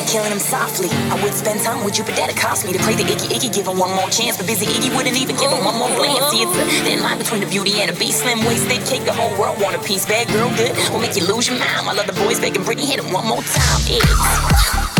killing him softly. I would spend time with you, but that'd cost me to play the Iggy, give him one more chance. But busy Iggy wouldn't even give him one more glance. See, it's a thin line between the beauty and the beast. Slim waisted cake, the whole world want a piece. Bad girl good will make you lose your mind. My other boys begging Britney, hit him one more time. Iggy.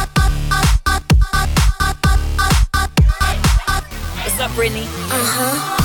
Brittany.